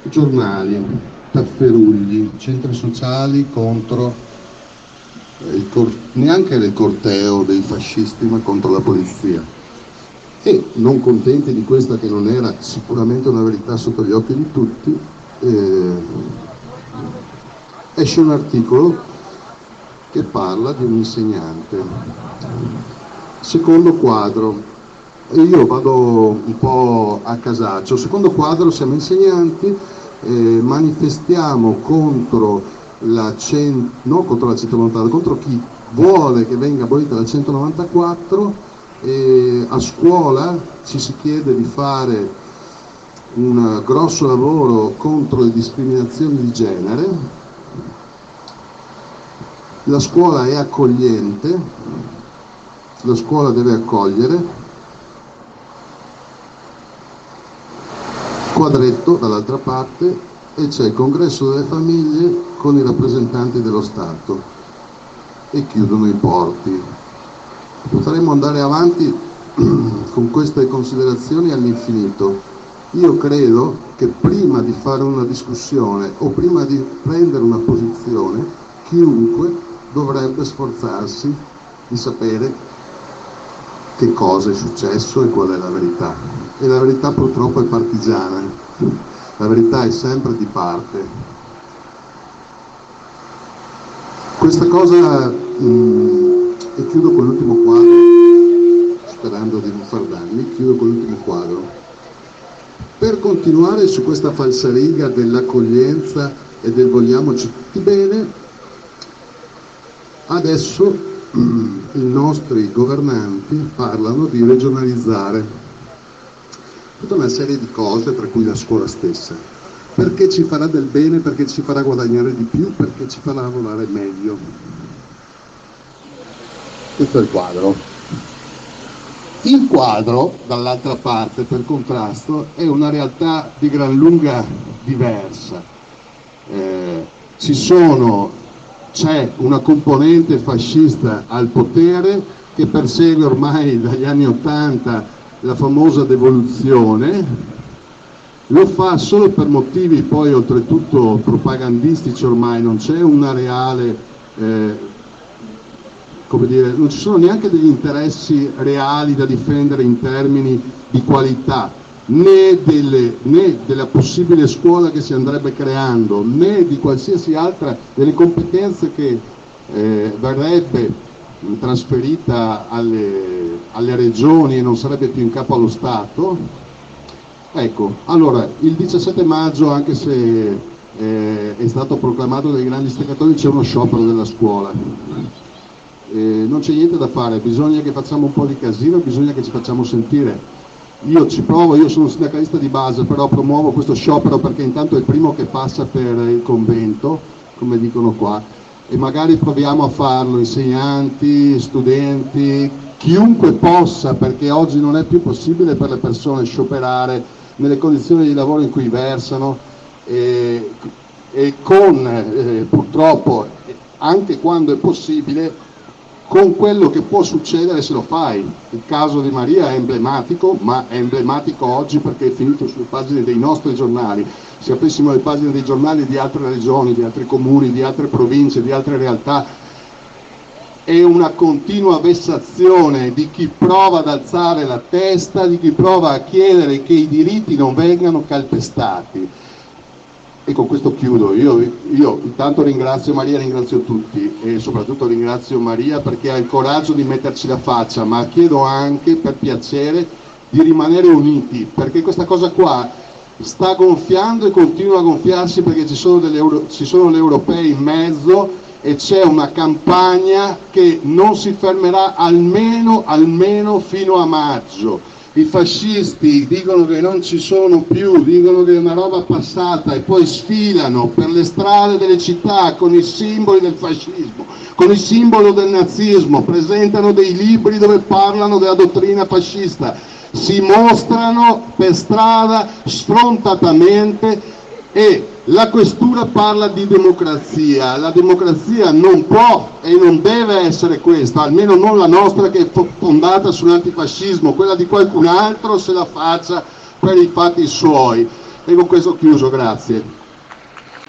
giornali, tafferugli, centri sociali contro neanche il corteo dei fascisti, ma contro la polizia. E non contenti di questa, che non era sicuramente una verità sotto gli occhi di tutti, esce un articolo che parla di un insegnante. Secondo quadro, e io vado un po' a casaccio. Secondo quadro, siamo insegnanti, manifestiamo contro contro la 190, contro chi vuole che venga abolita la 194. A scuola ci si chiede di fare un grosso lavoro contro le discriminazioni di genere. La scuola è accogliente, la scuola deve accogliere. Quadretto dall'altra parte, e c'è il congresso delle famiglie con i rappresentanti dello Stato, e chiudono i porti. Potremmo andare avanti con queste considerazioni all'infinito. Io credo che prima di fare una discussione o prima di prendere una posizione, chiunque dovrebbe sforzarsi di sapere che cosa è successo e qual è la verità. E la verità purtroppo è partigiana, la verità è sempre di parte. Questa cosa, e chiudo con l'ultimo quadro, sperando di non far danni, chiudo con l'ultimo quadro. Per continuare su questa falsariga dell'accoglienza e del vogliamoci tutti bene, adesso i nostri governanti parlano di regionalizzare tutta una serie di cose, tra cui la scuola stessa, perché ci farà del bene, perché ci farà guadagnare di più, perché ci farà lavorare meglio. Questo è il quadro. Il quadro, dall'altra parte, per contrasto, è una realtà di gran lunga diversa. C'è una componente fascista al potere che persegue ormai dagli anni '80 la famosa devoluzione, lo fa solo per motivi poi oltretutto propagandistici. Ormai non c'è una reale, come dire, non ci sono neanche degli interessi reali da difendere in termini di qualità, né della possibile scuola che si andrebbe creando, né di qualsiasi altra delle competenze che verrebbe trasferita alle regioni e non sarebbe più in capo allo Stato. Ecco, allora il 17 maggio, anche se è stato proclamato dai grandi steccatori, c'è uno sciopero della scuola. Non c'è niente da fare, bisogna che facciamo un po' di casino, bisogna che ci facciamo sentire. Io ci provo, io sono un sindacalista di base, però promuovo questo sciopero perché intanto è il primo che passa per il convento, come dicono qua, e magari proviamo a farlo, insegnanti, studenti, chiunque possa, perché oggi non è più possibile per le persone scioperare nelle condizioni di lavoro in cui versano, e con purtroppo, anche quando è possibile, con quello che può succedere se lo fai. Il caso di Maria è emblematico, ma è emblematico oggi perché è finito sulle pagine dei nostri giornali. Se aprissimo le pagine dei giornali di altre regioni, di altri comuni, di altre province, di altre realtà, è una continua vessazione di chi prova ad alzare la testa, di chi prova a chiedere che i diritti non vengano calpestati. E con questo chiudo. Io intanto ringrazio Maria, ringrazio tutti, e soprattutto ringrazio Maria perché ha il coraggio di metterci la faccia, ma chiedo anche, per piacere, di rimanere uniti, perché questa cosa qua sta gonfiando e continua a gonfiarsi, perché ci sono le europee in mezzo e c'è una campagna che non si fermerà almeno fino a maggio. I fascisti dicono che non ci sono più, dicono che è una roba passata, e poi sfilano per le strade delle città con i simboli del fascismo, con il simbolo del nazismo, presentano dei libri dove parlano della dottrina fascista, si mostrano per strada sfrontatamente, e la questura parla di democrazia. La democrazia non può e non deve essere questa, almeno non la nostra, che è fondata sull'antifascismo. Quella di qualcun altro se la faccia per i fatti suoi. E con questo ho chiuso, grazie.